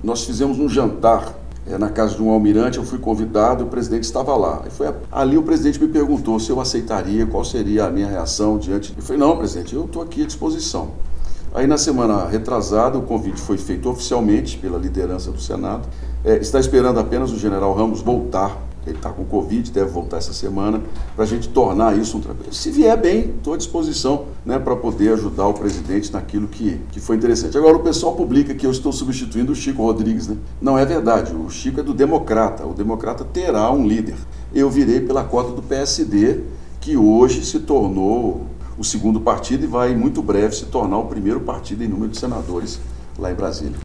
nós fizemos um jantar na casa de um almirante, eu fui convidado e o presidente estava lá. Ali o presidente me perguntou se eu aceitaria, qual seria a minha reação diante. Eu falei, não, presidente, eu estou aqui à disposição. Aí na semana retrasada o convite foi feito oficialmente pela liderança do Senado. Está esperando apenas o general Ramos voltar. Ele está com Covid, deve voltar essa semana, para a gente tornar isso um trabalho. Se vier bem, estou à disposição, né, para poder ajudar o presidente naquilo que foi interessante. Agora, o pessoal publica que eu estou substituindo o Chico Rodrigues, né? Não é verdade, o Chico é do Democrata, o Democrata terá um líder. Eu virei pela cota do PSD, que hoje se tornou o segundo partido e vai, muito breve, se tornar o primeiro partido em número de senadores lá em Brasília.